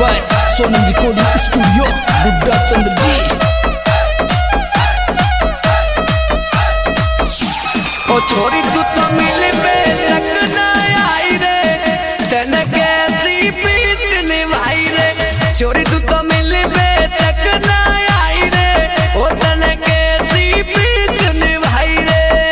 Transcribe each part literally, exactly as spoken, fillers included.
By Sonam Recording Studio Buddha Chandra जी। ओ छोरी तू तो मिले पे तक ना आई रे, तने कैसी प्रीत निभाई रे। छोरी तू तो मिले पे तक ना आई रे, ओ तने कैसी प्रीत निभाई रे।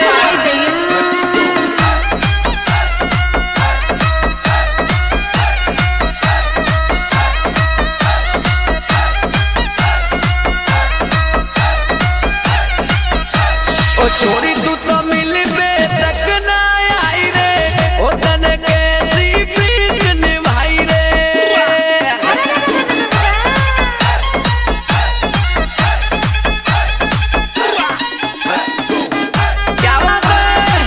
ओ छोरी तू तो मिले पे तक ना आई रे, ओ तने कैसी प्रीत निभाई रे। क्या बात है।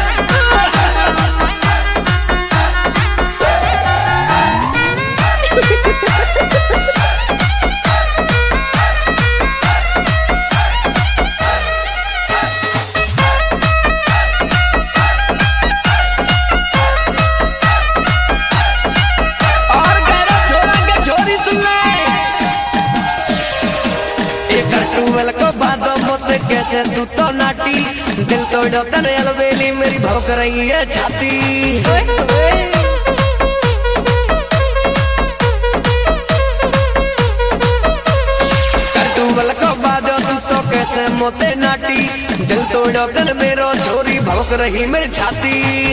और गैरा छोरा के छोरी सुन ले, एक टूवेल को बादो मोते कैसे तू तो नाटी, दिल तोड़ो तने अलबेली मेरी भौंक रही है छाती। टूवेल को बादो तू तो कैसे मोते नाटी, दिल तोड़ो तने मेरो छोरी भौंक रही मेरी छाती।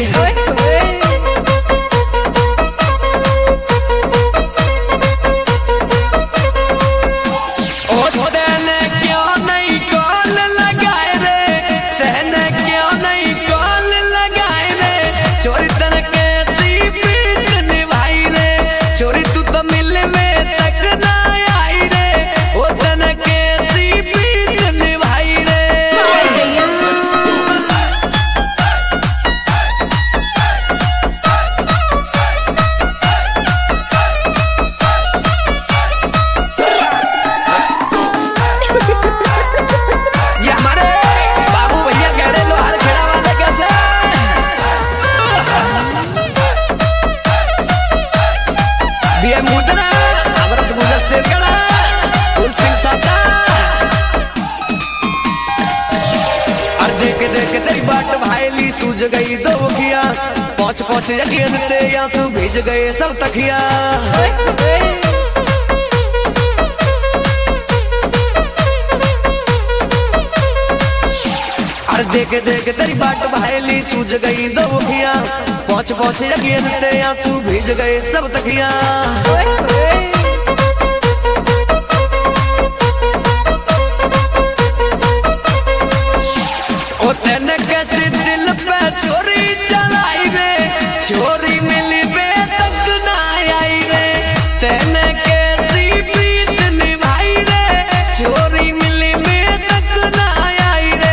ओ तेने क्यों नहीं कॉल लगाए रे, तेने क्यों नहीं कॉल लगाए रे। चोरी तने कैसी प्रीत निभाई रे, चोरी तू तो मिले में तक ना आई रे, ओ तने कैसी प्रीत निभाई रे। ये हमारे बाबू भैया कह रहे लोहार खेड़ा वाले कैसे। बीएम मुद्रा अमृत गुजर शेरगढ़ कुल सिंह साता। और देख देख तेरी बाट भाईली सूझ गई दो मुखिया, पहुंच पहुंच यकीन ते आंसू भीज गए सब तकिया। और देख देख तेरी बाट भाईली सूझ गई दो मुखिया, पहुंच पहुंच यकीन ते आंसू भीज गए सब तकिया। ओ तेने कैसे दिल पे छोरी चलाई रे, छोरी मिली बे तक ना आई रे। तेने कैसी प्रीत निभाई रे, छोरी मिली में तक ना आई रे।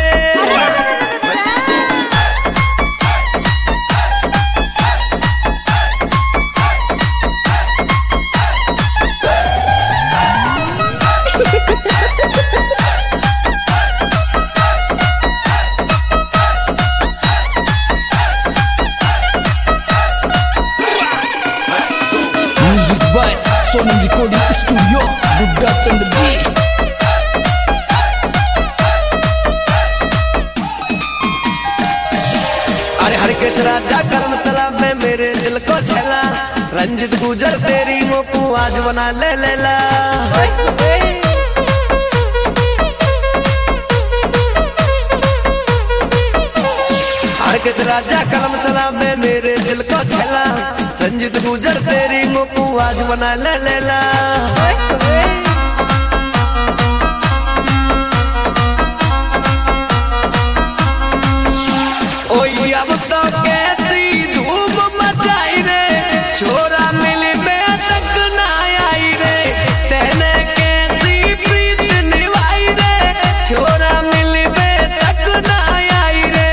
Music by Sonam Recording Studio Buddha Chandra जी। अरे हर के राजा कर्म चला मैं मेरे दिल को छला, रंजित गुजर तेरी मोकू आज बना ले लेला। हर के राजा कलम चला मैं मेरे दिल को छला, रंजित गुजर तेरी मोकू आज बना ले लेला। ओई अब तो कैसी धूम मचाई रे, छोरा मिली में तक ना आई रे। तेने कैसी प्रीत निभाई रे, छोरा मिली में तक ना आई रे।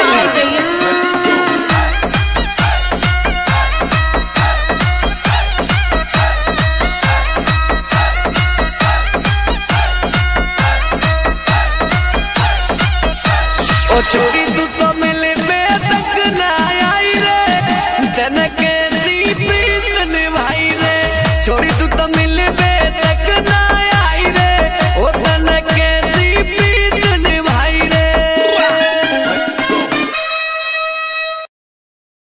ओ छोरी तू तो मिले में तक ना आई रे, तने कैसी प्रीत निभाई रे। छोरी तू तो मिल